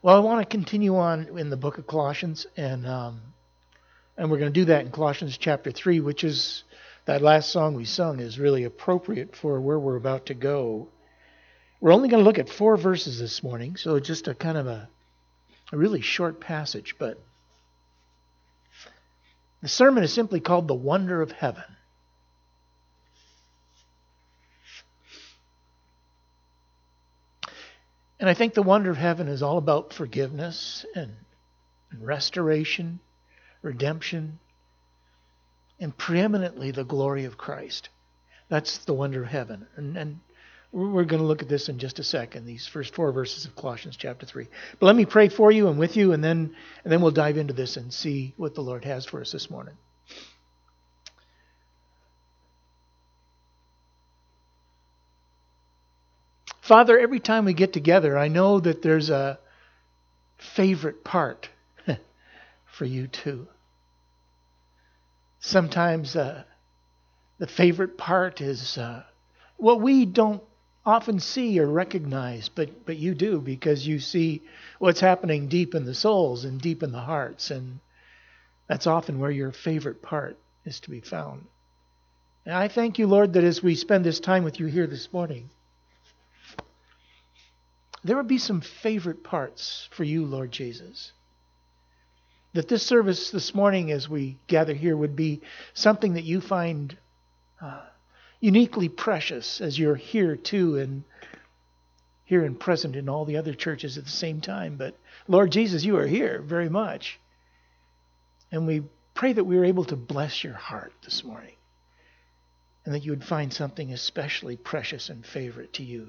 Well, I want to continue on in the book of Colossians, and we're going to do that in Colossians chapter 3, which is that last song we sung is really appropriate for where we're about to go. We're only going to look at 4 verses this morning, so just a kind of a really short passage, but the sermon is simply called The Wonder of Heaven. And I think the wonder of heaven is all about forgiveness and restoration, redemption, and preeminently the glory of Christ. That's the wonder of heaven. And we're going to look at this in just a second, these first 4 verses of Colossians chapter 3. But let me pray for you and with you, and then we'll dive into this and see what the Lord has for us this morning. Father, every time we get together, I know that there's a favorite part for you too. Sometimes the favorite part is what we don't often see or recognize, but you do, because you see what's happening deep in the souls and deep in the hearts, and that's often where your favorite part is to be found. And I thank you, Lord, that as we spend this time with you here this morning, there would be some favorite parts for you, Lord Jesus. That this service this morning as we gather here would be something that you find uniquely precious as you're here too, and here and present in all the other churches at the same time. But Lord Jesus, you are here very much. And we pray that we are able to bless your heart this morning, and that you would find something especially precious and favorite to you.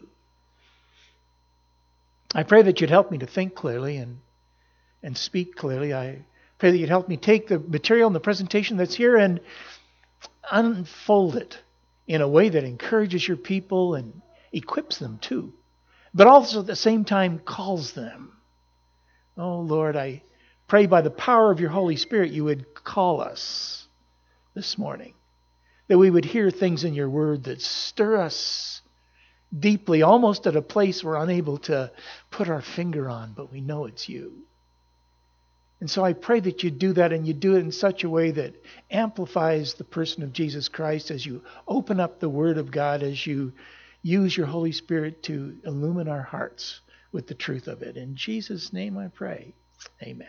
I pray that you'd help me to think clearly and speak clearly. I pray that you'd help me take the material and the presentation that's here and unfold it in a way that encourages your people and equips them too, but also at the same time calls them. Oh Lord, I pray by the power of your Holy Spirit you would call us this morning, that we would hear things in your word that stir us deeply, almost at a place we're unable to put our finger on, but we know it's you. And so I pray that you do that, and you do it in such a way that amplifies the person of Jesus Christ as you open up the Word of God, as you use your Holy Spirit to illumine our hearts with the truth of it. In Jesus' name I pray. Amen.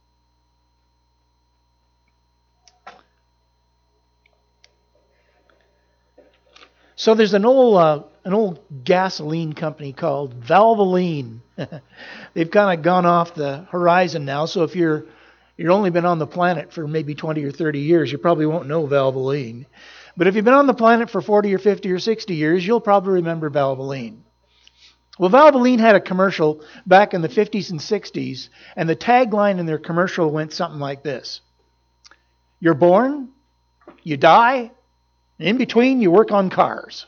So there's an old gasoline company called Valvoline. They've kind of gone off the horizon now. So if you're only been on the planet for maybe 20 or 30 years, you probably won't know Valvoline. But if you've been on the planet for 40 or 50 or 60 years, you'll probably remember Valvoline. Well, Valvoline had a commercial back in the 50s and 60s, and the tagline in their commercial went something like this: "You're born, you die, and in between you work on cars."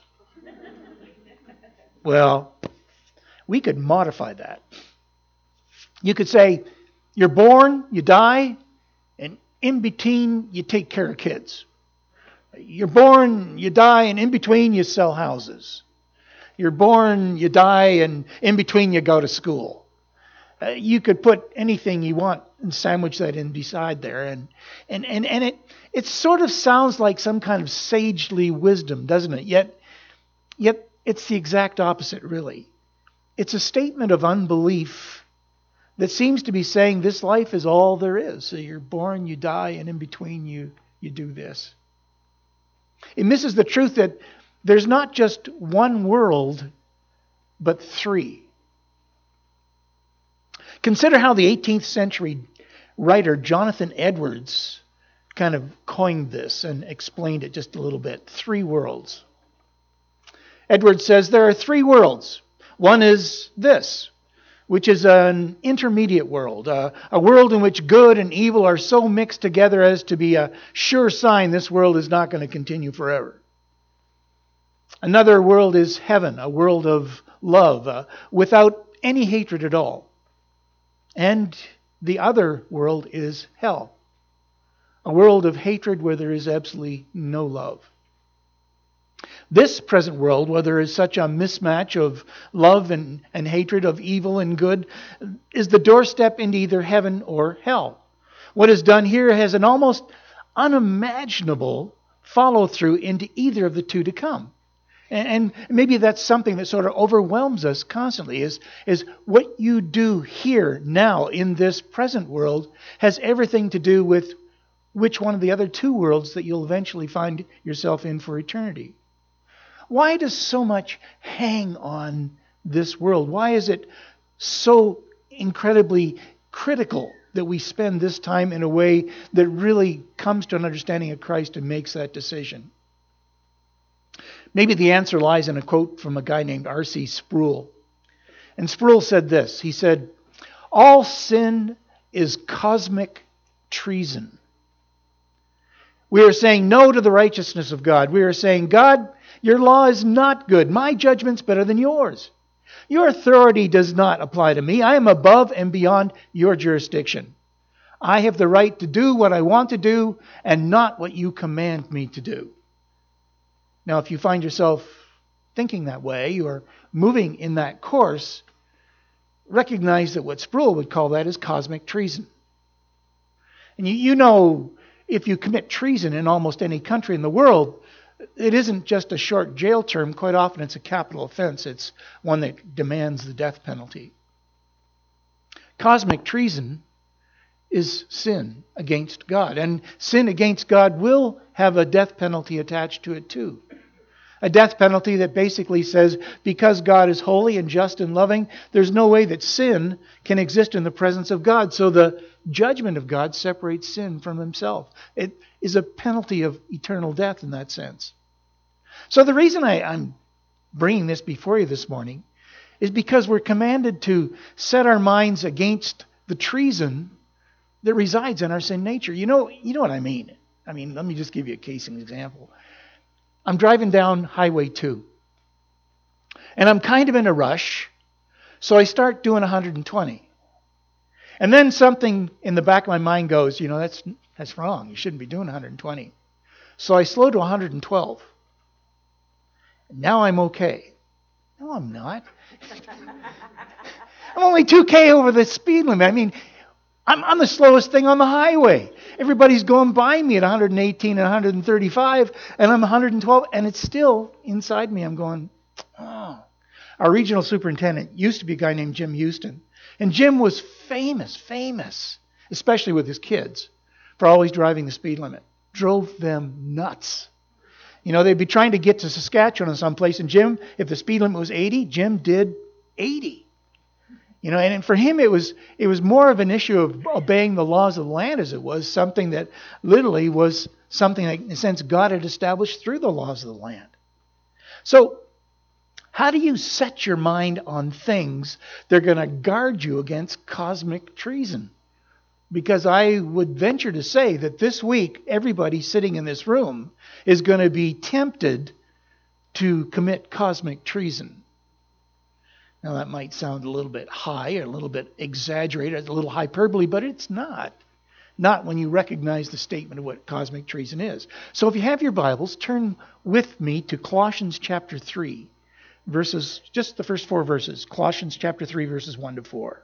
Well, we could modify that. You could say, you're born, you die, and in between you take care of kids. You're born, you die, and in between you sell houses. You're born, you die, and in between you go to school. You could put anything you want and sandwich that in beside there. And it sort of sounds like some kind of sagely wisdom, doesn't it? Yet it's the exact opposite, really. It's a statement of unbelief that seems to be saying this life is all there is. So you're born, you die, and in between you do this. It misses the truth that there's not just one world, but 3. Consider how the 18th century writer Jonathan Edwards kind of coined this and explained it just a little bit. 3 worlds. Edwards says there are 3 worlds. One is this, which is an intermediate world, a world in which good and evil are so mixed together as to be a sure sign this world is not going to continue forever. Another world is heaven, a world of love, without any hatred at all. And the other world is hell, a world of hatred where there is absolutely no love. This present world, where there is such a mismatch of love and hatred, of evil and good, is the doorstep into either heaven or hell. What is done here has an almost unimaginable follow-through into either of the two to come. And maybe that's something that sort of overwhelms us constantly, is what you do here now in this present world has everything to do with which one of the other two worlds that you'll eventually find yourself in for eternity. Why does so much hang on this world? Why is it so incredibly critical that we spend this time in a way that really comes to an understanding of Christ and makes that decision? Maybe the answer lies in a quote from a guy named R.C. Sproul. And Sproul said this. He said, "All sin is cosmic treason." We are saying no to the righteousness of God. We are saying, God, your law is not good. My judgment's better than yours. Your authority does not apply to me. I am above and beyond your jurisdiction. I have the right to do what I want to do and not what you command me to do. Now, if you find yourself thinking that way or moving in that course, recognize that what Sproul would call that is cosmic treason. And you know, if you commit treason in almost any country in the world, it isn't just a short jail term. Quite often it's a capital offense. It's one that demands the death penalty. Cosmic treason is sin against God. And sin against God will have a death penalty attached to it too. A death penalty that basically says, because God is holy and just and loving, there's no way that sin can exist in the presence of God. So the judgment of God separates sin from himself. It is a penalty of eternal death in that sense. So the reason I'm bringing this before you this morning is because we're commanded to set our minds against the treason that resides in our sin nature. You know what I mean. Let me just give you a case in example. I'm driving down Highway 2. And I'm kind of in a rush. So I start doing 120. And then something in the back of my mind goes, that's wrong. You shouldn't be doing 120. So I slow to 112. Now I'm okay. No, I'm not. I'm only 2K over the speed limit. I'm the slowest thing on the highway. Everybody's going by me at 118 and 135, and I'm 112, and it's still inside me. I'm going, oh. Our regional superintendent used to be a guy named Jim Houston. And Jim was famous, especially with his kids, for always driving the speed limit. Drove them nuts. They'd be trying to get to Saskatchewan or someplace, and Jim, if the speed limit was 80, Jim did 80. And for him it was more of an issue of obeying the laws of the land as it was something that literally was something that, in a sense, God had established through the laws of the land. So, how do you set your mind on things that are going to guard you against cosmic treason? Because I would venture to say that this week, everybody sitting in this room is going to be tempted to commit cosmic treason. Now, that might sound a little bit high, or a little bit exaggerated, a little hyperbole, but it's not. Not when you recognize the statement of what cosmic treason is. So if you have your Bibles, turn with me to Colossians chapter 3, verses, just the first 4 verses. Colossians chapter 3, verses 1 to 4.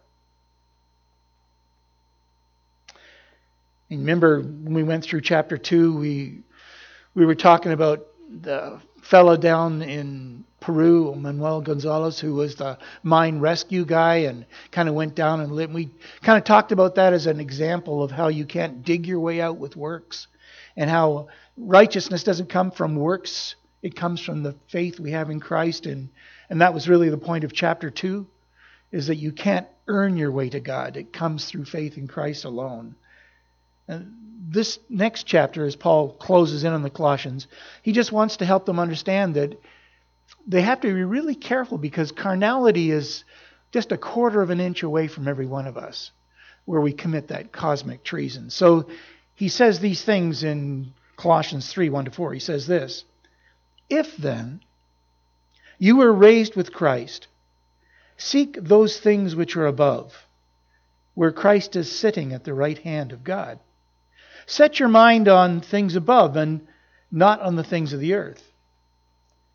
And remember, when we went through chapter 2, we were talking about the fellow down in Peru, Manuel Gonzalez, who was the mine rescue guy and kind of went down and lived. We kind of talked about that as an example of how you can't dig your way out with works, and how righteousness doesn't come from works. It comes from the faith we have in Christ. And that was really the point of chapter 2, is that you can't earn your way to God. It comes through faith in Christ alone. And this next chapter, as Paul closes in on the Colossians, he just wants to help them understand that they have to be really careful, because carnality is just a quarter of an inch away from every one of us where we commit that cosmic treason. So he says these things in Colossians 3, 1 to 4. He says this: "If then you were raised with Christ, seek those things which are above, where Christ is sitting at the right hand of God. Set your mind on things above and not on the things of the earth.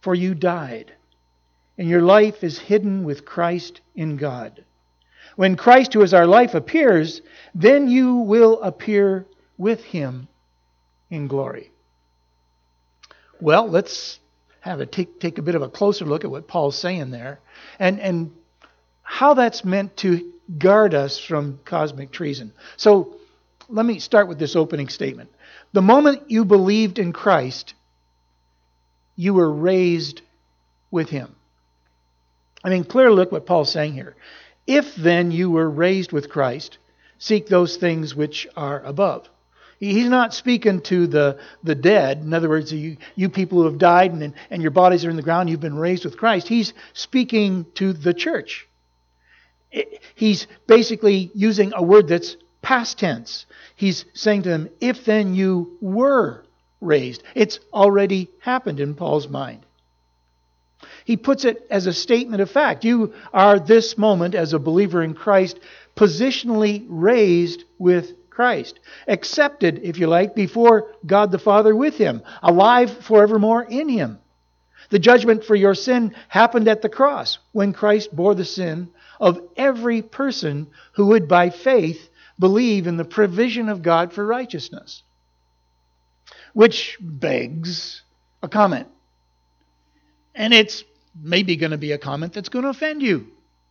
for you died, and your life is hidden with Christ in God. When Christ, who is our life, appears, then you will appear with Him in glory. Well, let's take a bit of a closer look at what Paul's saying there, and how that's meant to guard us from cosmic treason. So let me start with this opening statement. The moment you believed in Christ, you were raised with Him. I mean, clearly look what Paul's saying here. If then you were raised with Christ, seek those things which are above. He's not speaking to the dead. In other words, you people who have died and your bodies are in the ground, you've been raised with Christ. He's speaking to the church. He's basically using a word that's past tense. He's saying to them, if then you were raised. It's already happened in Paul's mind. He puts it as a statement of fact. You are this moment, as a believer in Christ, positionally raised with Christ. Accepted, if you like, before God the Father with Him. Alive forevermore in Him. The judgment for your sin happened at the cross when Christ bore the sin of every person who would by faith believe in the provision of God for righteousness. Which begs a comment. And it's maybe going to be a comment that's going to offend you.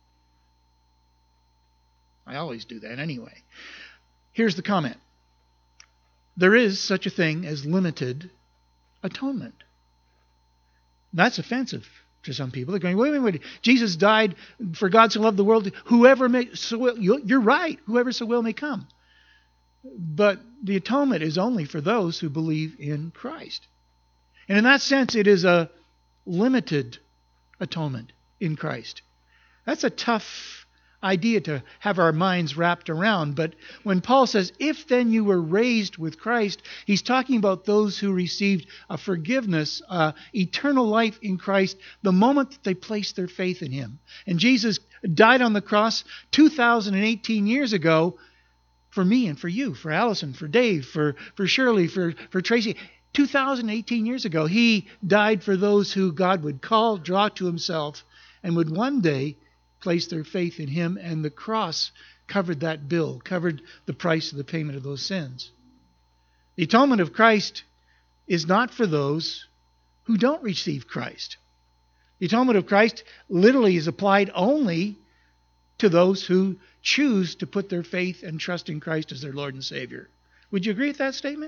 I always do that anyway. Here's the comment. There is such a thing as limited atonement. That's offensive to some people. They're going, wait. Jesus died for God so loved the world. Whoever may so will, you're right. Whoever so will may come. But the atonement is only for those who believe in Christ. And in that sense, it is a limited atonement in Christ. That's a tough idea to have our minds wrapped around. But when Paul says, if then you were raised with Christ, he's talking about those who received a forgiveness, eternal life in Christ, the moment that they placed their faith in Him. And Jesus died on the cross 2018 years ago for me and for you, for Allison, for Dave, for Shirley, for Tracy. 2018 years ago, He died for those who God would call, draw to Himself, and would one day place their faith in Him, and the cross covered that bill, covered the price of the payment of those sins. The atonement of Christ is not for those who don't receive Christ. The atonement of Christ literally is applied only to those who choose to put their faith and trust in Christ as their Lord and Savior. Would you agree with that statement?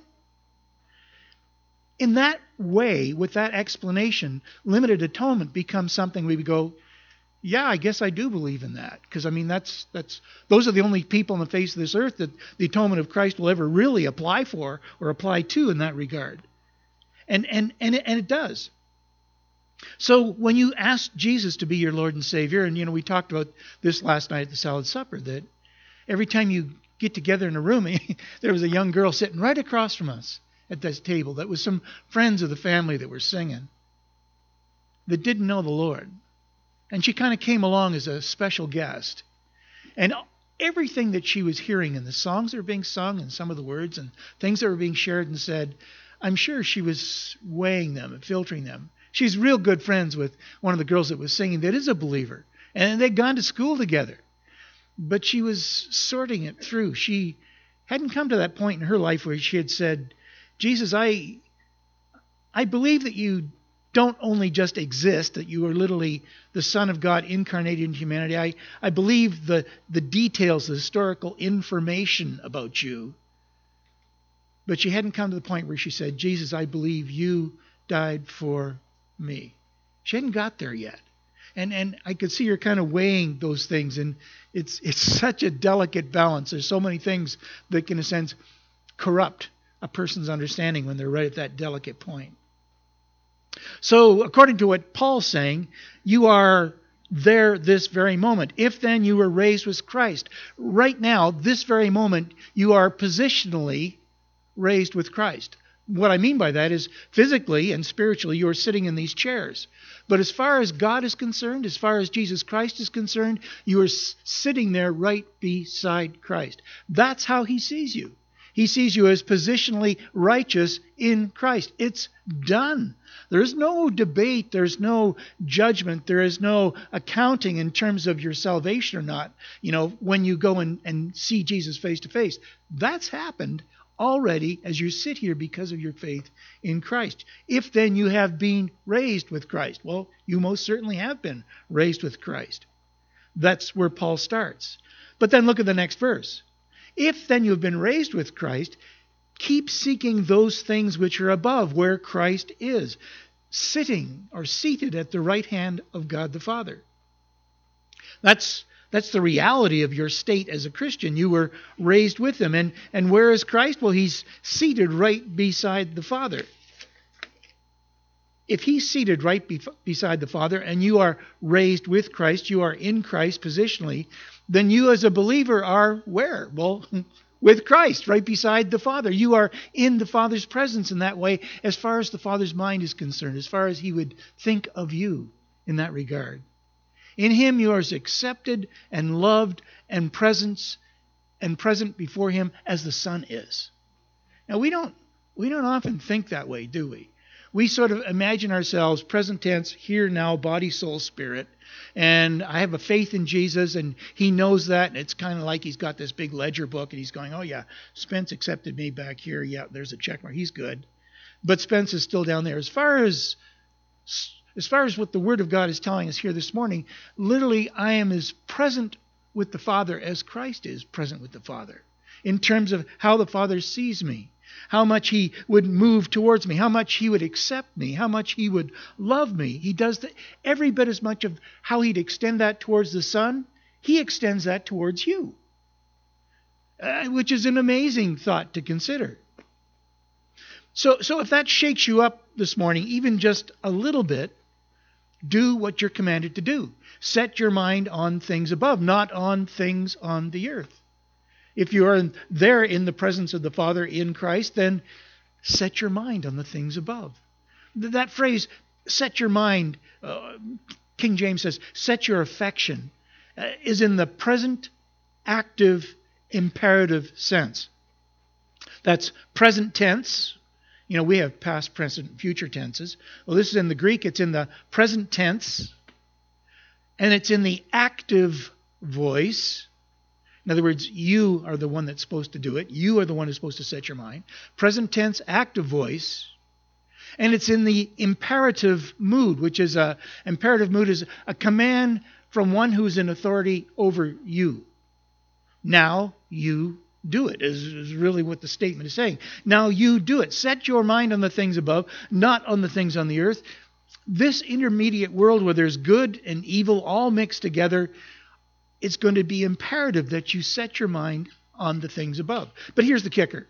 In that way, with that explanation, limited atonement becomes something we would go, yeah, I guess I do believe in that. Because, I mean, those are the only people on the face of this earth that the atonement of Christ will ever really apply for or apply to in that regard. And it does. So when you ask Jesus to be your Lord and Savior, and, we talked about this last night at the Salad Supper, that every time you get together in a room, there was a young girl sitting right across from us at this table that was some friends of the family that were singing that didn't know the Lord. And she kind of came along as a special guest. And everything that she was hearing in the songs that were being sung and some of the words and things that were being shared and said, I'm sure she was weighing them and filtering them. She's real good friends with one of the girls that was singing that is a believer. And they'd gone to school together. But she was sorting it through. She hadn't come to that point in her life where she had said, Jesus, I believe that you don't only just exist, that you are literally the Son of God incarnated in humanity. I believe the details, the historical information about you. But she hadn't come to the point where she said, Jesus, I believe you died for me. She hadn't got there yet. And I could see her kind of weighing those things. And it's such a delicate balance. There's so many things that can, in a sense, corrupt a person's understanding when they're right at that delicate point. So, according to what Paul's saying, you are there this very moment. If then you were raised with Christ, right now, this very moment, you are positionally raised with Christ. What I mean by that is physically and spiritually, you are sitting in these chairs. But as far as God is concerned, as far as Jesus Christ is concerned, you are sitting there right beside Christ. That's how He sees you. He sees you as positionally righteous in Christ. It's done. There's no debate. There's no judgment. There is no accounting in terms of your salvation or not. When you go and see Jesus face to face. That's happened already as you sit here because of your faith in Christ. If then you have been raised with Christ. Well, you most certainly have been raised with Christ. That's where Paul starts. But then look at the next verse. If then you have been raised with Christ, keep seeking those things which are above, where Christ is, sitting or seated at the right hand of God the Father. That's the reality of your state as a Christian. You were raised with him. And where is Christ? Well, he's seated right beside the Father. If he's seated right beside the Father and you are raised with Christ, you are in Christ positionally, then you as a believer are where? Well, with Christ, right beside the Father. You are in the Father's presence in that way as far as the Father's mind is concerned, as far as he would think of you in that regard. In him you are as accepted and loved and present before him as the Son is. Now we don't often think that way, do we? We sort of imagine ourselves present tense, here now, body, soul, spirit. And I have a faith in Jesus, and he knows that. And it's kind of like he's got this big ledger book, and he's going, oh yeah, Spence accepted me back here. Yeah, there's a check mark. He's good. But Spence is still down there. As far as what the Word of God is telling us here this morning, literally I am as present with the Father as Christ is present with the Father. In terms of how the Father sees me. How much he would move towards me, how much he would accept me, how much he would love me. He does every bit as much of how he'd extend that towards the Son, he extends that towards you. Which is an amazing thought to consider. So if that shakes you up this morning, even just a little bit, do what you're commanded to do. Set your mind on things above, not on things on the earth. If you are there in the presence of the Father in Christ, then set your mind on the things above. That phrase, set your mind, King James says, set your affection, is in the present active imperative sense. That's present tense. We have past, present, future tenses. Well, this is in the Greek. It's in the present tense, and it's in the active voice. In other words, you are the one that's supposed to do it. You are the one who's supposed to set your mind. Present tense, active voice. And it's in the imperative mood, which is imperative mood is a command from one who's in authority over you. Now you do it, is really what the statement is saying. Now you do it. Set your mind on the things above, not on the things on the earth. This intermediate world where there's good and evil all mixed together, it's going to be imperative that you set your mind on the things above. But here's the kicker.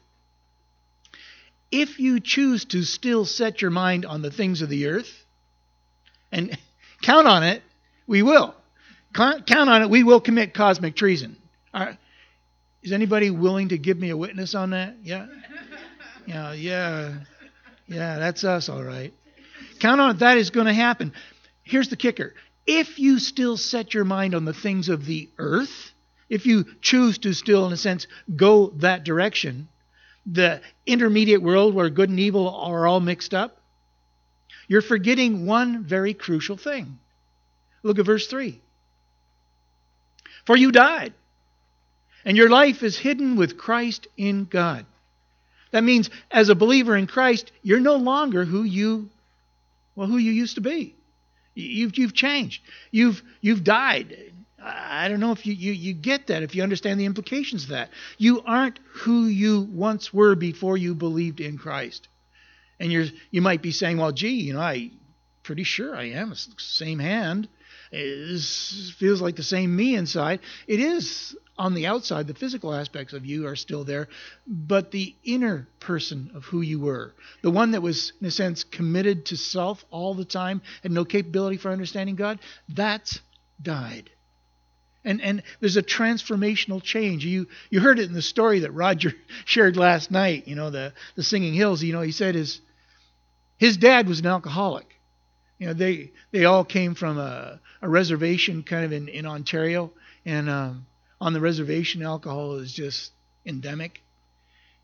If you choose to still set your mind on the things of the earth, and count on it, we will. Count on it, we will commit cosmic treason. Is anybody willing to give me a witness on that? Yeah? Yeah, that's us, all right. Count on it, that is going to happen. Here's the kicker. If you still set your mind on the things of the earth, if you choose to still, in a sense, go that direction, the intermediate world where good and evil are all mixed up, you're forgetting one very crucial thing. Look at verse 3. For you died, and your life is hidden with Christ in God. That means, as a believer in Christ, you're no longer who you used to be. You've changed. You've died. I don't know if you get that, if you understand the implications of that. You aren't who you once were before you believed in Christ. And you might be saying, well, gee, I'm pretty sure I am. It's the same hand. It feels like the same me inside. It is on the outside. The physical aspects of you are still there. But the inner person of who you were, the one that was, in a sense, committed to self all the time, had no capability for understanding God, that's died. And there's a transformational change. You heard it in the story that Roger shared last night, the Singing Hills. He said his dad was an alcoholic. They all came from a reservation kind of in Ontario. And on the reservation, alcohol is just endemic.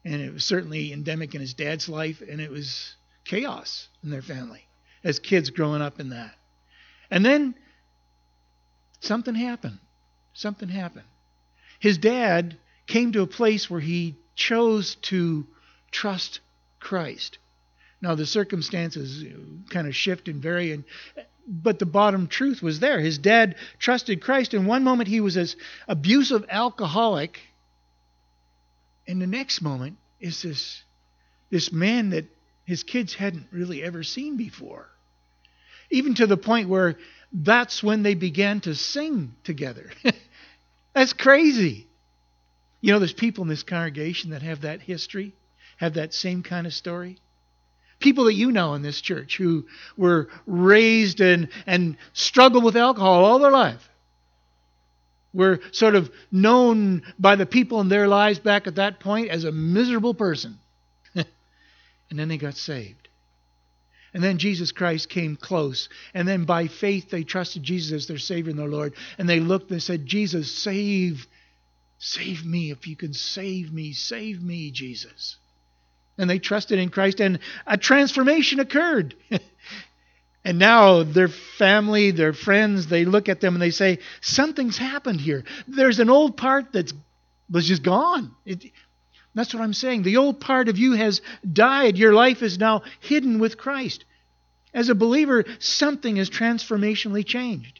And it was certainly endemic in his dad's life, and it was chaos in their family as kids growing up in that. And then something happened. Something happened. His dad came to a place where he chose to trust Christ. Now, the circumstances kind of shift and vary, but the bottom truth was there. His dad trusted Christ, and one moment he was this abusive alcoholic, and the next moment is this man that his kids hadn't really ever seen before. Even to the point where that's when they began to sing together. That's crazy. You know, there's people in this congregation that have that history, have that same kind of story. People that you know in this church who were raised and struggled with alcohol all their life. Were sort of known by the people in their lives back at that point as a miserable person. And then they got saved. And then Jesus Christ came close. And then by faith they trusted Jesus as their Savior and their Lord. And they looked and said, Jesus, save me. If you can save me, Jesus. And they trusted in Christ, and a transformation occurred. And now their family, their friends, they look at them and they say, something's happened here. There's an old part that was just gone. That's what I'm saying. The old part of you has died. Your life is now hidden with Christ. As a believer, something is transformationally changed.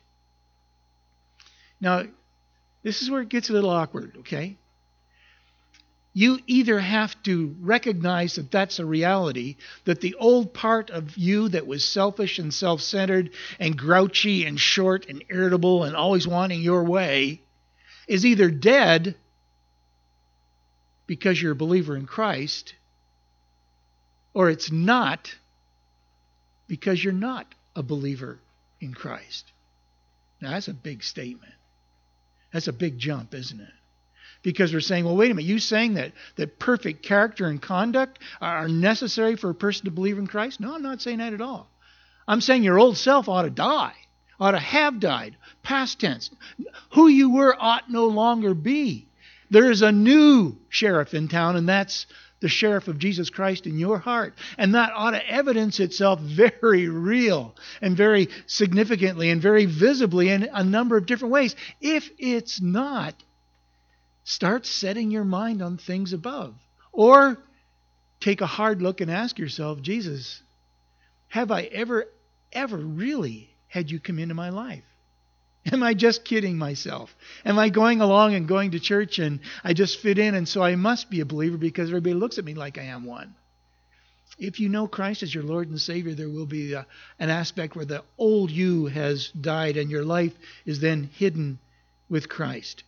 Now, this is where it gets a little awkward, okay? You either have to recognize that that's a reality, that the old part of you that was selfish and self-centered and grouchy and short and irritable and always wanting your way is either dead because you're a believer in Christ, or it's not because you're not a believer in Christ. Now, that's a big statement. That's a big jump, isn't it? Because we're saying, well, wait a minute, you saying that perfect character and conduct are necessary for a person to believe in Christ? No, I'm not saying that at all. I'm saying your old self ought to die, ought to have died, past tense. Who you were ought no longer be. There is a new sheriff in town, and that's the sheriff of Jesus Christ in your heart. And that ought to evidence itself very real and very significantly and very visibly in a number of different ways. If it's not, start setting your mind on things above. Or take a hard look and ask yourself, Jesus, have I ever really had you come into my life? Am I just kidding myself? Am I going along and going to church and I just fit in and so I must be a believer because everybody looks at me like I am one? If you know Christ as your Lord and Savior, there will be an aspect where the old you has died and your life is then hidden with Christ.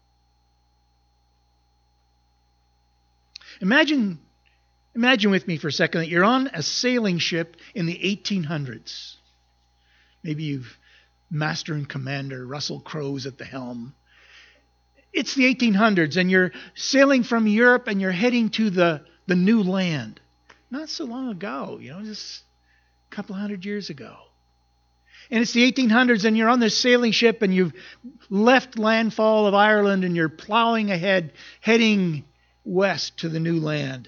Imagine with me for a second that you're on a sailing ship in the 1800s. Maybe you've Master and Commander Russell Crowe's at the helm. It's the 1800s and you're sailing from Europe and you're heading to the new land. Not so long ago, just a couple hundred years ago. And it's the 1800s and you're on this sailing ship and you've left landfall of Ireland and you're plowing ahead, heading west to the new land.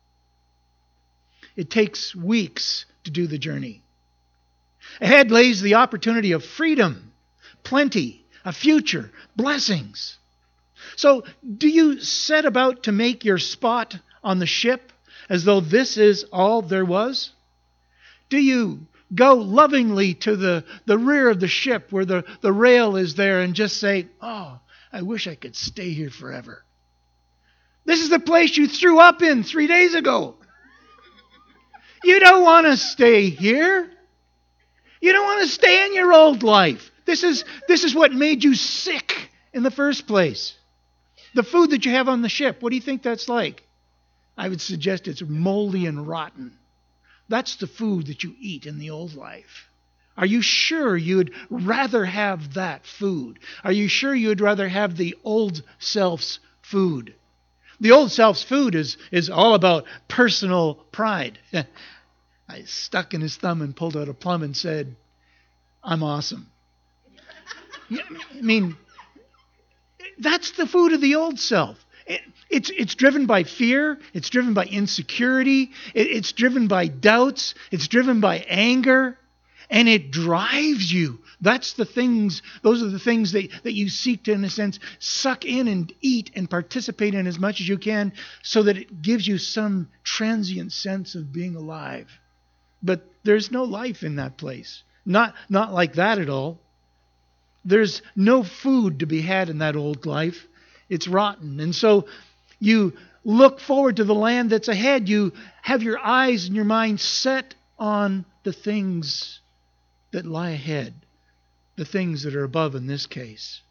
It takes weeks to do the journey. Ahead lays the opportunity of freedom, plenty, a future, blessings. So, do you set about to make your spot on the ship as though this is all there was? Do you go lovingly to the rear of the ship where the rail is there and just say, oh, I wish I could stay here forever? This is the place you threw up in 3 days ago. You don't want to stay here. You don't want to stay in your old life. This is what made you sick in the first place. The food that you have on the ship, what do you think that's like? I would suggest it's moldy and rotten. That's the food that you eat in the old life. Are you sure you'd rather have that food? Are you sure you'd rather have the old self's food? The old self's food is all about personal pride. I stuck in his thumb and pulled out a plum and said, I'm awesome. I mean, that's the food of the old self. It's driven by fear. It's driven by insecurity. It's driven by doubts. It's driven by anger. And it drives you. Those are the things that you seek to, in a sense, suck in and eat and participate in as much as you can so that it gives you some transient sense of being alive. But there's no life in that place. Not like that at all. There's no food to be had in that old life. It's rotten. And so you look forward to the land that's ahead. You have your eyes and your mind set on the things that lie ahead, the things that are above in this case.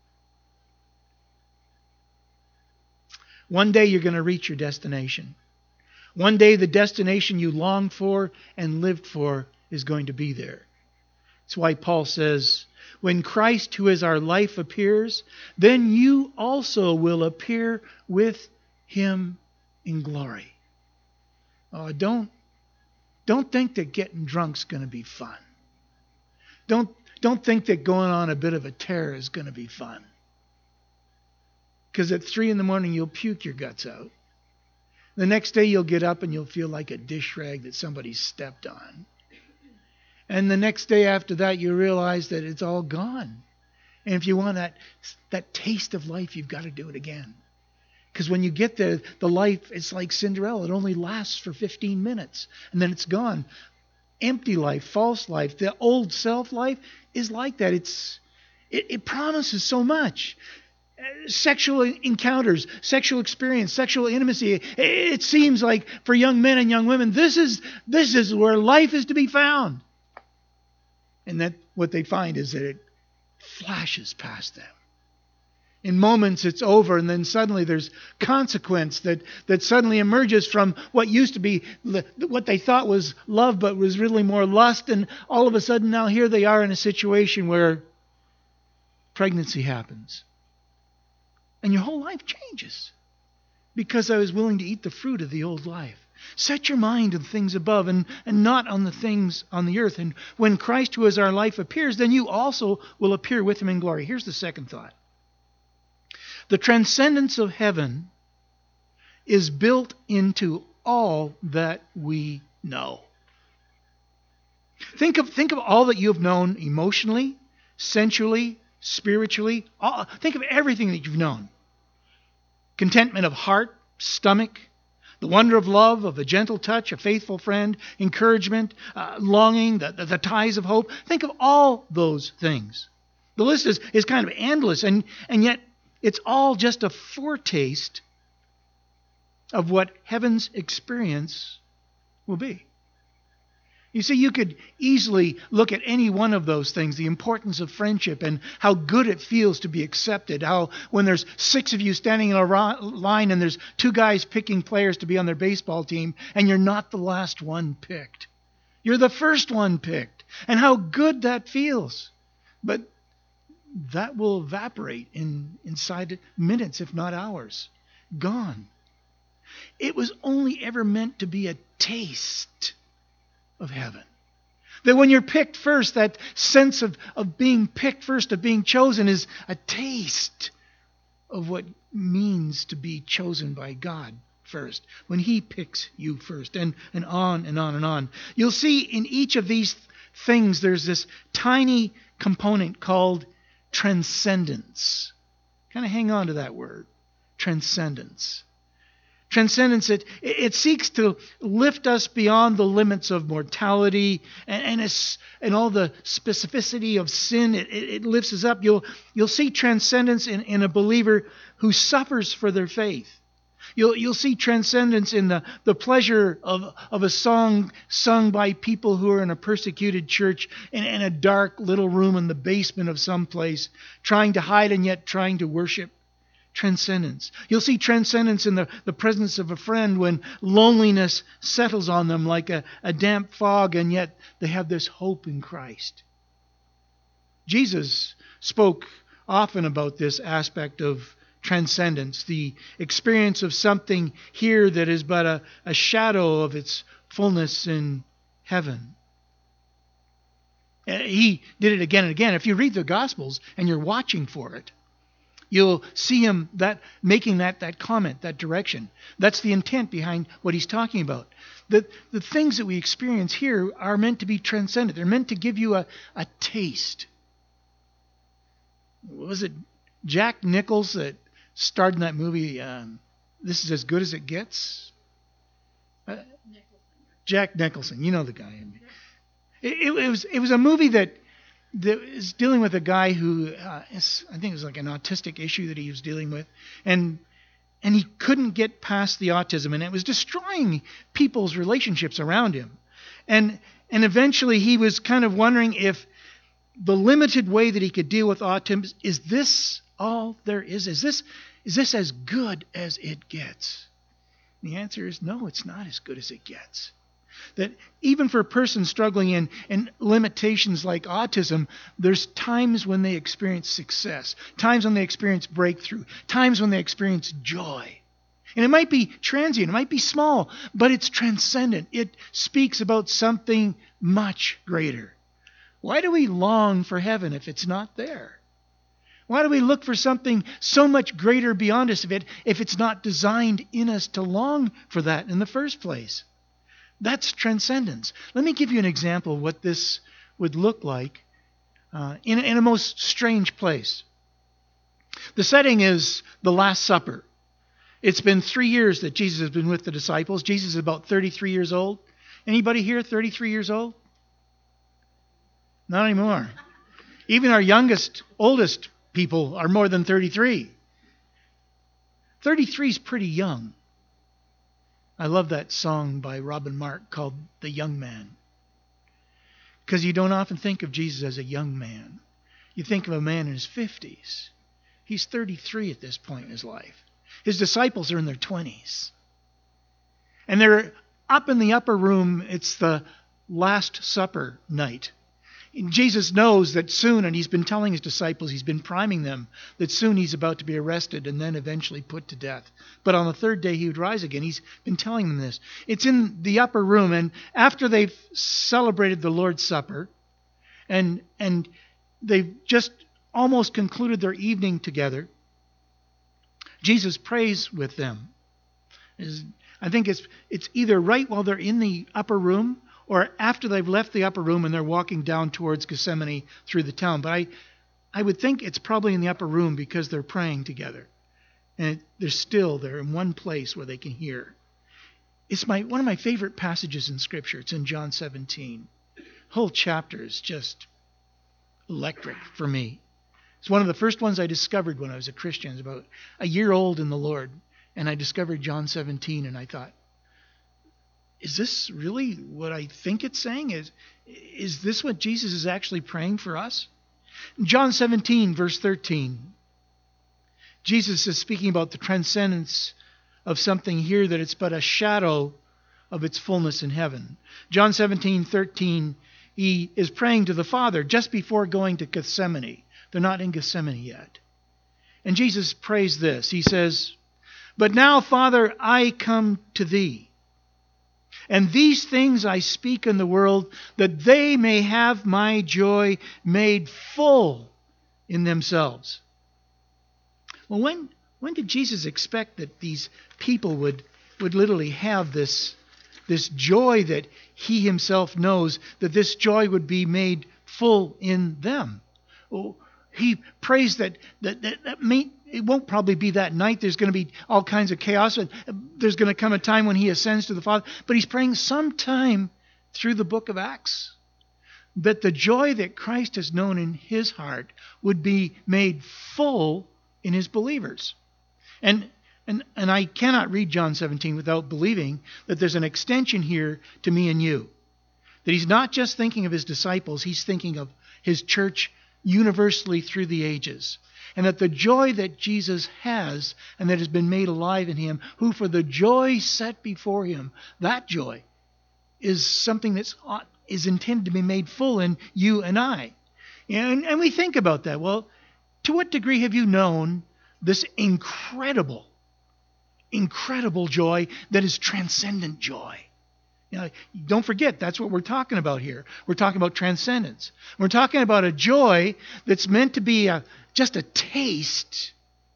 One day you're going to reach your destination. One day the destination you longed for and lived for is going to be there. That's why Paul says, when Christ, who is our life, appears, then you also will appear with him in glory. Oh, don't think that getting drunk's going to be fun. Don't think that going on a bit of a tear is going to be fun. Because at 3 a.m. you'll puke your guts out. The next day you'll get up and you'll feel like a dish rag that somebody stepped on. And the next day after that you realize that it's all gone. And if you want that taste of life, you've got to do it again. Because when you get there, the life, it's like Cinderella. It only lasts for 15 minutes. And then it's gone. Empty life, false life, the old self life is like that. It promises so much. Sexual encounters, sexual experience, sexual intimacy. It seems like for young men and young women, this is where life is to be found. And that what they find is that it flashes past them. In moments it's over, and then suddenly there's consequence that suddenly emerges from what used to be what they thought was love, but was really more lust. And all of a sudden now here they are in a situation where pregnancy happens. And your whole life changes because I was willing to eat the fruit of the old life. Set your mind on things above and not on the things on the earth. And when Christ, who is our life, appears, then you also will appear with him in glory. Here's the second thought. The transcendence of heaven is built into all that we know. Think of all that you have known emotionally, sensually, spiritually. Think of everything that you've known. Contentment of heart, stomach, the wonder of love, of a gentle touch, a faithful friend, encouragement, longing, the ties of hope. Think of all those things. The list is kind of endless, and yet it's all just a foretaste of what heaven's experience will be. You see, you could easily look at any one of those things, the importance of friendship and how good it feels to be accepted, how when there's 6 of you standing in a line and there's 2 guys picking players to be on their baseball team and you're not the last one picked. You're the first one picked. And how good that feels. But that will evaporate inside minutes, if not hours. Gone. It was only ever meant to be a taste of heaven. That when you're picked first, that sense of being picked first, of being chosen, is a taste of what it means to be chosen by God first. When he picks you first, and on and on and on. You'll see in each of these things there's this tiny component called transcendence. Kind of hang on to that word. Transcendence. Transcendence, it seeks to lift us beyond the limits of mortality and all the specificity of sin. It lifts us up. You'll see transcendence in a believer who suffers for their faith. You'll see transcendence in the pleasure of a song sung by people who are in a persecuted church in a dark little room in the basement of some place, trying to hide and yet trying to worship. Transcendence. You'll see transcendence in the presence of a friend when loneliness settles on them like a damp fog, and yet they have this hope in Christ. Jesus spoke often about this aspect of transcendence, the experience of something here that is but a shadow of its fullness in heaven. He did it again and again. If you read the Gospels and you're watching for it, You'll see him making that comment, that direction. That's the intent behind what he's talking about. The things that we experience here are meant to be transcendent. They're meant to give you a taste. Was it Jack Nichols that starred in that movie, This Is As Good As It Gets? Jack Nicholson, you know the guy. It was a movie that is dealing with a guy who, I think it was like an autistic issue that he was dealing with, and he couldn't get past the autism, and it was destroying people's relationships around him. And eventually he was kind of wondering if the limited way that he could deal with autism, is this all there is? Is this as good as it gets? And the answer is no, it's not as good as it gets. That even for a person struggling in limitations like autism, there's times when they experience success, times when they experience breakthrough, times when they experience joy. And it might be transient, it might be small, but it's transcendent. It speaks about something much greater. Why do we long for heaven if it's not there? Why do we look for something so much greater beyond us if it's not designed in us to long for that in the first place? That's transcendence. Let me give you an example of what this would look like in a most strange place. The setting is the Last Supper. It's been 3 years that Jesus has been with the disciples. Jesus is about 33 years old. Anybody here 33 years old? Not anymore. Even our oldest people are more than 33. 33 is pretty young. I love that song by Robin Mark called The Young Man. Because you don't often think of Jesus as a young man. You think of a man in his 50s. He's 33 at this point in his life. His disciples are in their 20s. And they're up in the upper room. It's the Last Supper night. And Jesus knows that soon, and he's been telling his disciples, he's been priming them, that soon he's about to be arrested and then eventually put to death. But on the third day he would rise again. He's been telling them this. It's in the upper room, and after they've celebrated the Lord's Supper, and they've just almost concluded their evening together, Jesus prays with them. I think it's either right while they're in the upper room or after they've left the upper room and they're walking down towards Gethsemane through the town. But I would think it's probably in the upper room because they're praying together. And they're in one place where they can hear. It's one of my favorite passages in Scripture. It's in John 17. The whole chapter is just electric for me. It's one of the first ones I discovered when I was a Christian. I was about a year old in the Lord. And I discovered John 17 and I thought, is this really what I think it's saying? Is this what Jesus is actually praying for us? In John 17, verse 13, Jesus is speaking about the transcendence of something here, that it's but a shadow of its fullness in heaven. John 17:13, he is praying to the Father just before going to Gethsemane. They're not in Gethsemane yet. And Jesus prays this. He says, "But now, Father, I come to thee. And these things I speak in the world, that they may have my joy made full in themselves." Well, when did Jesus expect that these people would literally have this joy that he himself knows, that this joy would be made full in them? Well, he prays that it won't probably be that night. There's going to be all kinds of chaos. There's going to come a time when he ascends to the Father. But he's praying sometime through the book of Acts that the joy that Christ has known in his heart would be made full in his believers. And I cannot read John 17 without believing that there's an extension here to me and you. That he's not just thinking of his disciples, he's thinking of his church universally through the ages. And that the joy that Jesus has and that has been made alive in him, who for the joy set before him, that joy is something that is intended to be made full in you and I. And we think about that. Well, to what degree have you known this incredible joy that is transcendent joy? Don't forget, that's what we're talking about here. We're talking about transcendence. We're talking about a joy that's meant to be just a taste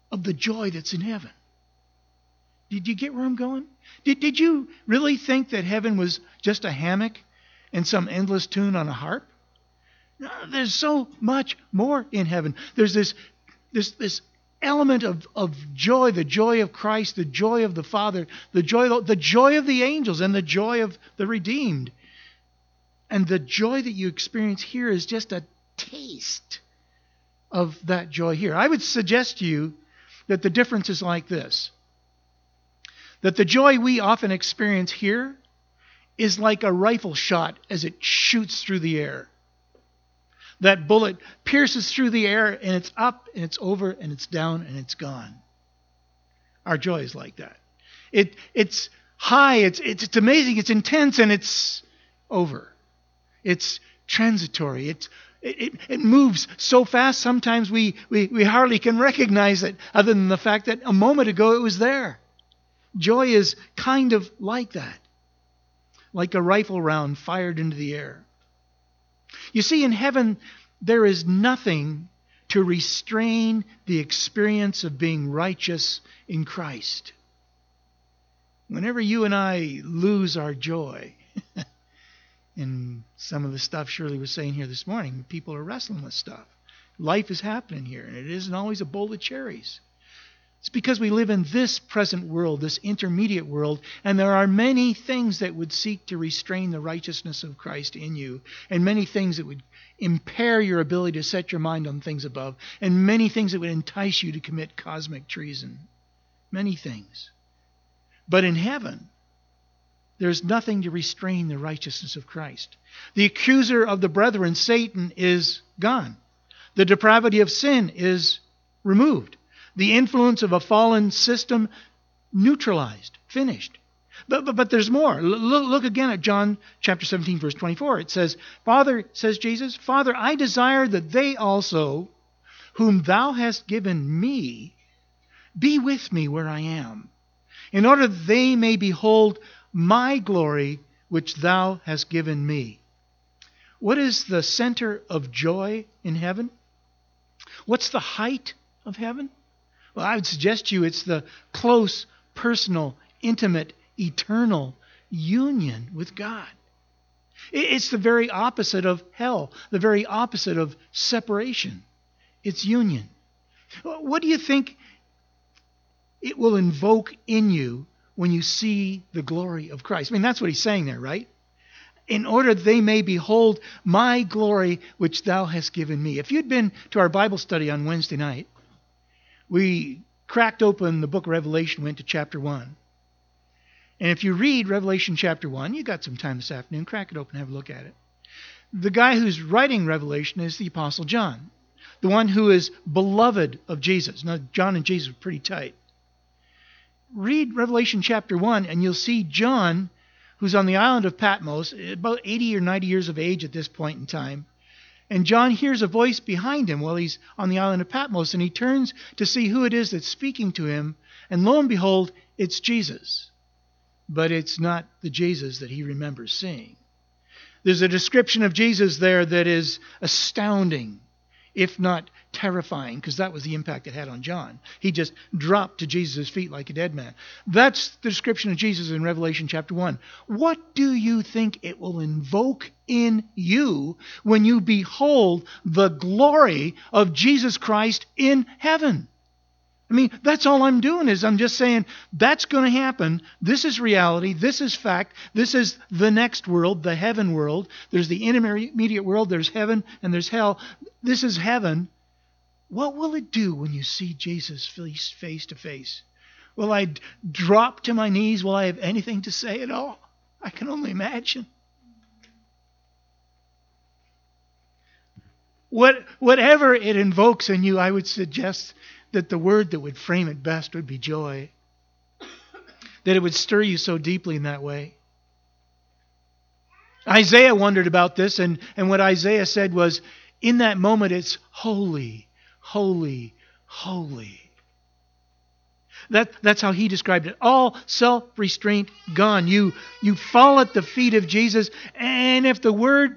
of the joy that's in heaven. Did you get where I'm going? Did you really think that heaven was just a hammock and some endless tune on a harp? No, there's so much more in heaven. There's this element of joy, the joy of Christ, the joy of the Father, the joy of the angels, and the joy of the redeemed. And the joy that you experience here is just a taste of that joy here. I would suggest to you that the difference is like this. That the joy we often experience here is like a rifle shot as it shoots through the air. That bullet pierces through the air and it's up and it's over and it's down and it's gone. Our joy is like that. It's high, it's amazing, it's intense, and it's over. It's transitory. It moves so fast sometimes we hardly can recognize it, other than the fact that a moment ago it was there. Joy is kind of like that. Like a rifle round fired into the air. You see, in heaven, there is nothing to restrain the experience of being righteous in Christ. Whenever you and I lose our joy, and some of the stuff Shirley was saying here this morning, people are wrestling with stuff. Life is happening here, and it isn't always a bowl of cherries. It's because we live in this present world, this intermediate world, and there are many things that would seek to restrain the righteousness of Christ in you, and many things that would impair your ability to set your mind on things above, and many things that would entice you to commit cosmic treason. Many things. But in heaven, there's nothing to restrain the righteousness of Christ. The accuser of the brethren, Satan, is gone. The depravity of sin is removed. The influence of a fallen system neutralized, finished. But there's more. Look again at John chapter 17, verse 24. It says, Father, says Jesus, Father, I desire that they also, whom thou hast given me, be with me where I am, in order that they may behold my glory which thou hast given me. What is the center of joy in heaven? What's the height of heaven? Well, I would suggest to you it's the close, personal, intimate, eternal union with God. It's the very opposite of hell, the very opposite of separation. It's union. What do you think it will invoke in you when you see the glory of Christ? I mean, that's what he's saying there, right? In order that they may behold my glory which thou hast given me. If you'd been to our Bible study on Wednesday night, we cracked open the book of Revelation, went to chapter 1. And if you read Revelation chapter 1, you got some time this afternoon, crack it open, have a look at it. The guy who's writing Revelation is the Apostle John, the one who is beloved of Jesus. Now, John and Jesus were pretty tight. Read Revelation chapter 1 and you'll see John, who's on the island of Patmos, about 80 or 90 years of age at this point in time. And John hears a voice behind him while he's on the island of Patmos, and he turns to see who it is that's speaking to him, and lo and behold, it's Jesus. But it's not the Jesus that he remembers seeing. There's a description of Jesus there that is astounding, if not terrifying, because that was the impact it had on John. He just dropped to Jesus' feet like a dead man. That's the description of Jesus in Revelation chapter 1. What do you think it will invoke in you when you behold the glory of Jesus Christ in heaven? I mean, that's all I'm doing is I'm just saying that's going to happen. This is reality. This is fact. This is the next world, the heaven world. There's the intermediate world. There's heaven and there's hell. This is heaven. What will it do when you see Jesus face to face? Will I drop to my knees? Will I have anything to say at all? I can only imagine. Whatever it invokes in you, I would suggest that the word that would frame it best would be joy. That it would stir you so deeply in that way. Isaiah wondered about this, and what Isaiah said was, in that moment it's holy, holy, holy. That's how he described it. All self-restraint gone. You fall at the feet of Jesus, and if the word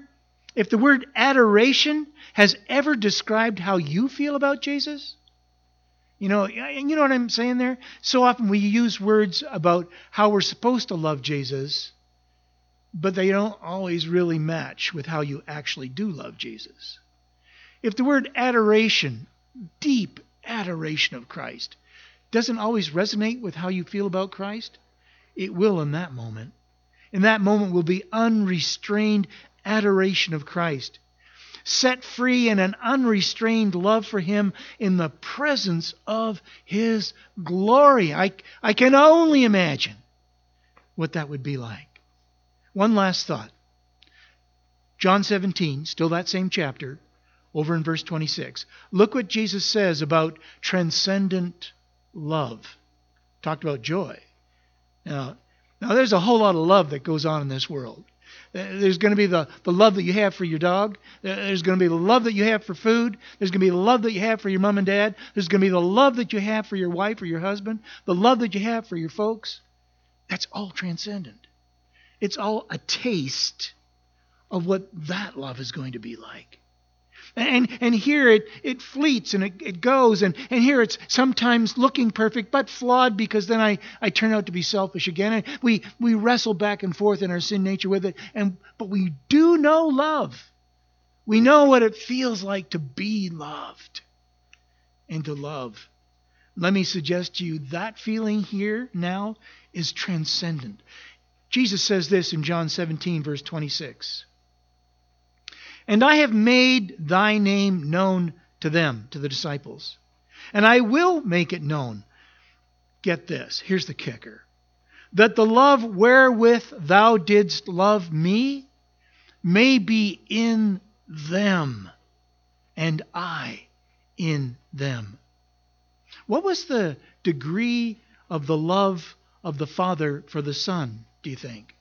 adoration has ever described how you feel about Jesus, You know what I'm saying there? So often we use words about how we're supposed to love Jesus, but they don't always really match with how you actually do love Jesus. If the word adoration, deep adoration of Christ, doesn't always resonate with how you feel about Christ, it will in that moment. In that moment will be unrestrained adoration of Christ, set free in an unrestrained love for Him in the presence of His glory. I can only imagine what that would be like. One last thought. John 17, still that same chapter, over in verse 26. Look what Jesus says about transcendent love. Talked about joy. Now there's a whole lot of love that goes on in this world. There's going to be the love that you have for your dog. There's going to be the love that you have for food. There's going to be the love that you have for your mom and dad. There's going to be the love that you have for your wife or your husband. The love that you have for your folks. That's all transcendent. It's all a taste of what that love is going to be like. And here it fleets and it goes. And here it's sometimes looking perfect, but flawed, because then I turn out to be selfish again. And we wrestle back and forth in our sin nature with it. But we do know love. We know what it feels like to be loved and to love. Let me suggest to you that feeling here now is transcendent. Jesus says this in John 17, verse 26. And I have made thy name known to them, to the disciples. And I will make it known. Get this. Here's the kicker. That the love wherewith thou didst love me may be in them, and I in them. What was the degree of the love of the Father for the Son, do you think?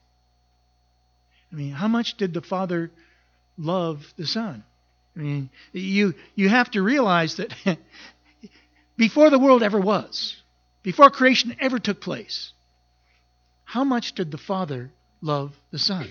I mean, how much did the Father love the Son? I mean, you have to realize that before the world ever was, before creation ever took place, how much did the Father love the Son?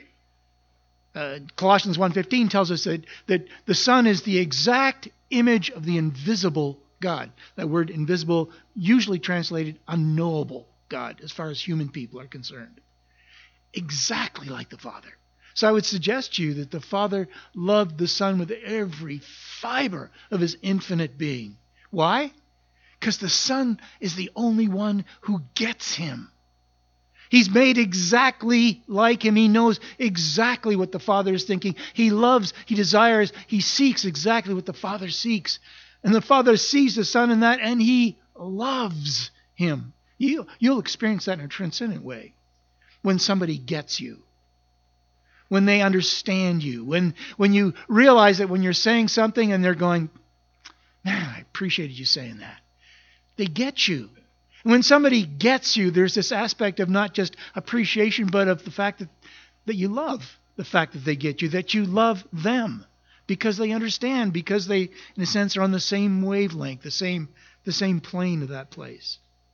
Colossians 1:15 tells us that the Son is the exact image of the invisible God. That word invisible, usually translated unknowable God, as far as human people are concerned. Exactly like the Father. So I would suggest to you that the Father loved the Son with every fiber of His infinite being. Why? Because the Son is the only one who gets Him. He's made exactly like Him. He knows exactly what the Father is thinking. He loves, He desires, He seeks exactly what the Father seeks. And the Father sees the Son in that, and He loves Him. You'll experience that in a transcendent way. When somebody gets you. When they understand you. When you realize that when you're saying something and they're going, man, I appreciated you saying that. They get you. And when somebody gets you, there's this aspect of not just appreciation, but of the fact that you love the fact that they get you, that you love them because they understand, because they, in a sense, are on the same wavelength, the same plane of that place.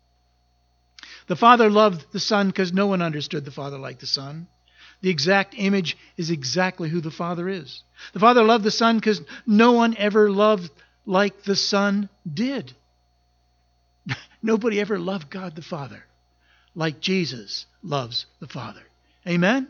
The Father loved the Son because no one understood the Father like the Son. The exact image is exactly who the Father is. The Father loved the Son because no one ever loved like the Son did. Nobody ever loved God the Father like Jesus loves the Father. Amen?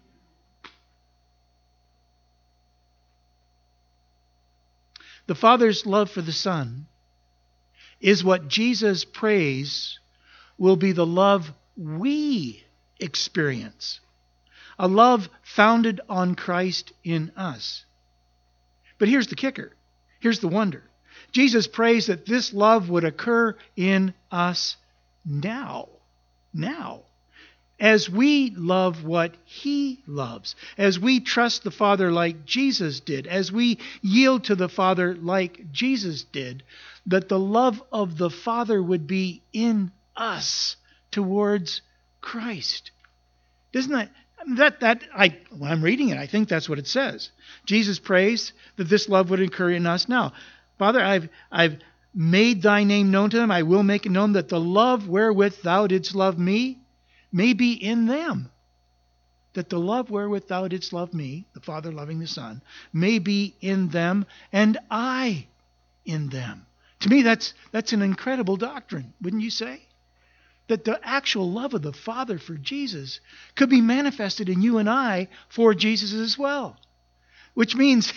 The Father's love for the Son is what Jesus prays will be the love we experience. A love founded on Christ in us. But here's the kicker. Here's the wonder. Jesus prays that this love would occur in us now. Now. As we love what He loves. As we trust the Father like Jesus did. As we yield to the Father like Jesus did. That the love of the Father would be in us towards Christ. Doesn't when I'm reading it, I think that's what it says. Jesus prays that this love would occur in us now. Father, I've made thy name known to them. I will make it known that the love wherewith thou didst love me may be in them. That the love wherewith thou didst love me, the Father loving the Son, may be in them, and I in them. To me, that's an incredible doctrine, wouldn't you say? That the actual love of the Father for Jesus could be manifested in you and I for Jesus as well. Which means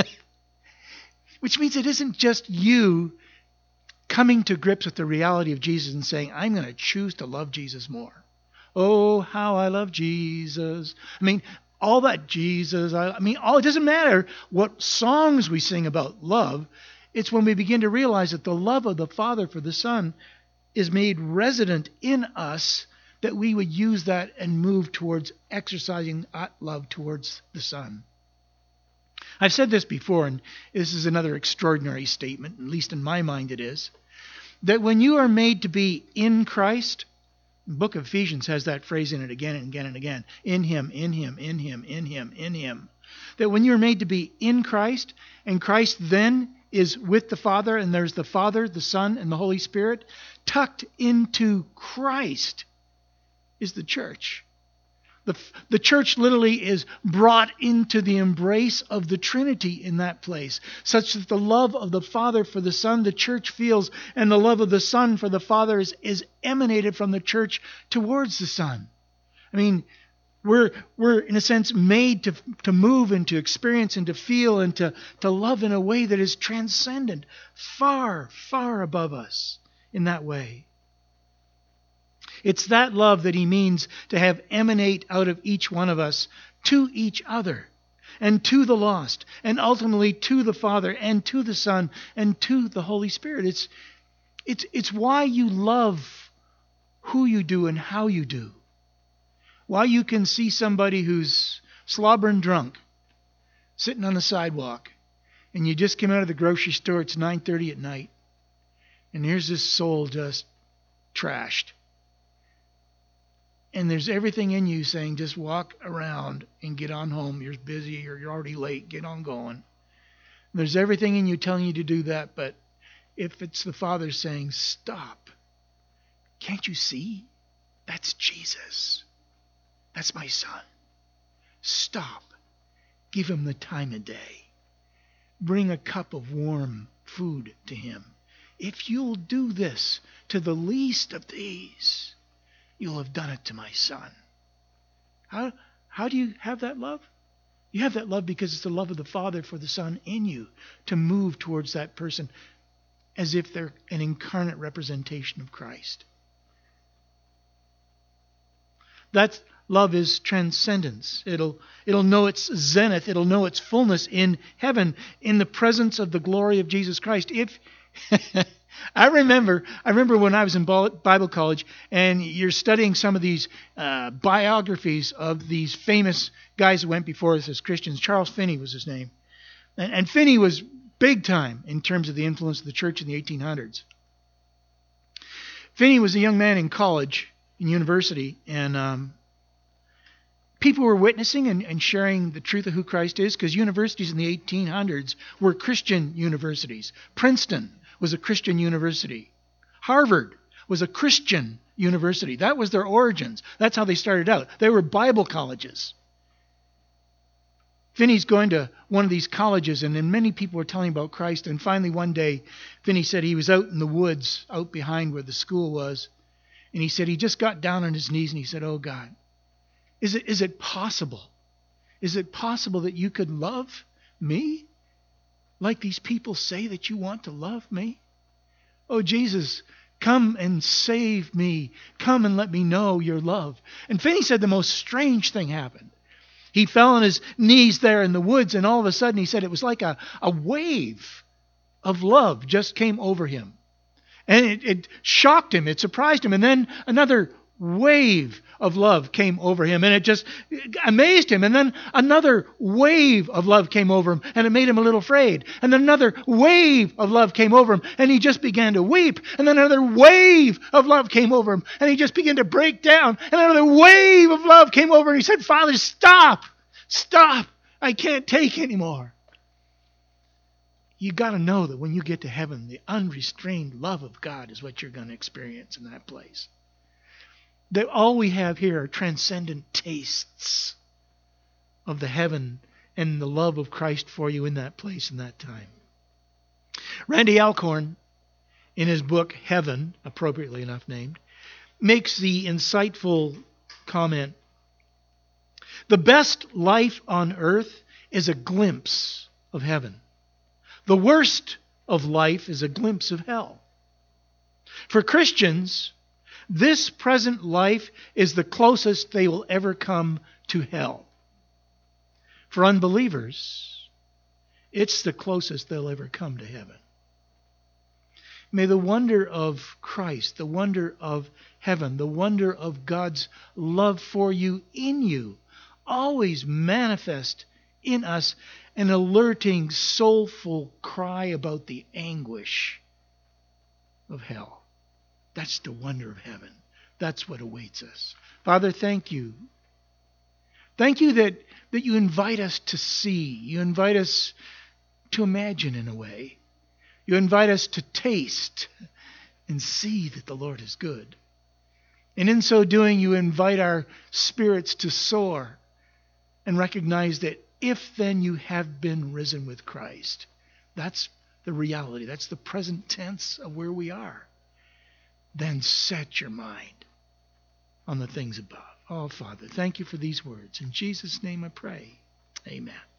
it isn't just you coming to grips with the reality of Jesus and saying, I'm going to choose to love Jesus more. Oh, how I love Jesus. I mean, all that Jesus, it doesn't matter what songs we sing about love. It's when we begin to realize that the love of the Father for the Son is made resident in us that we would use that and move towards exercising that love towards the Son. I've said this before, and this is another extraordinary statement, at least in my mind it is, that when you are made to be in Christ, the book of Ephesians has that phrase in it again and again and again, in Him, in Him, in Him, in Him, in Him. That when you're made to be in Christ, and Christ then is with the Father, and there's the Father, the Son, and the Holy Spirit, tucked into Christ is the church. The church literally is brought into the embrace of the Trinity in that place, such that the love of the Father for the Son the church feels, and the love of the Son for the Father is emanated from the church towards the Son. I mean, we're in a sense made to move and to experience and to feel and to love in a way that is transcendent, far, far above us in that way. It's that love that He means to have emanate out of each one of us to each other and to the lost and ultimately to the Father and to the Son and to the Holy Spirit. It's why you love who you do and how you do. Why you can see somebody who's slobbering drunk sitting on the sidewalk and you just came out of the grocery store, it's 9:30 at night, and here's this soul just trashed. And there's everything in you saying, just walk around and get on home. You're busy or you're already late. Get on going. There's everything in you telling you to do that. But if it's the Father saying, stop. Can't you see? That's Jesus. That's my Son. Stop. Give Him the time of day. Bring a cup of warm food to Him. If you'll do this to the least of these, you'll have done it to my Son. How do you have that love? You have that love because it's the love of the Father for the Son in you to move towards that person as if they're an incarnate representation of Christ. That love is transcendence. It'll know its zenith. It'll know its fullness in heaven, in the presence of the glory of Jesus Christ. I remember when I was in Bible college, and you're studying some of these biographies of these famous guys who went before us as Christians. Charles Finney was his name. And Finney was big time in terms of the influence of the church in the 1800s. Finney was a young man in college, in university, and people were witnessing and sharing the truth of who Christ is, because universities in the 1800s were Christian universities. Princeton was a Christian university. Harvard was a Christian university. That was their origins. That's how they started out. They were Bible colleges. Finney's going to one of these colleges, and then many people were telling about Christ. And finally one day, Finney said he was out in the woods, out behind where the school was. And he said he just got down on his knees and he said, oh God, is it possible? Is it possible that you could love me like these people say that you want to love me? Oh, Jesus, come and save me. Come and let me know your love. And Finney said the most strange thing happened. He fell on his knees there in the woods, and all of a sudden he said it was like a wave of love just came over him. And it shocked him. It surprised him. And then another wave of love came over him, and it just amazed him. And then another wave of love came over him, and it made him a little afraid. And then another wave of love came over him, and he just began to weep. And then another wave of love came over him, and he just began to break down. And another wave of love came over, and he said, Father, stop! Stop! I can't take anymore. You got to know that when you get to heaven, the unrestrained love of God is what you're going to experience in that place. That all we have here are transcendent tastes of the heaven and the love of Christ for you in that place in that time. Randy Alcorn in his book Heaven, appropriately enough named, makes the insightful comment, "The best life on earth is a glimpse of heaven. The worst of life is a glimpse of hell. For Christians, this present life is the closest they will ever come to hell. For unbelievers, it's the closest they'll ever come to heaven." May the wonder of Christ, the wonder of heaven, the wonder of God's love for you in you, always manifest in us an alerting, soulful cry about the anguish of hell. That's the wonder of heaven. That's what awaits us. Father, thank you. Thank you that you invite us to see. You invite us to imagine in a way. You invite us to taste and see that the Lord is good. And in so doing, you invite our spirits to soar and recognize that if then you have been risen with Christ, that's the reality. That's the present tense of where we are. Then set your mind on the things above. Oh, Father, thank you for these words. In Jesus' name I pray. Amen.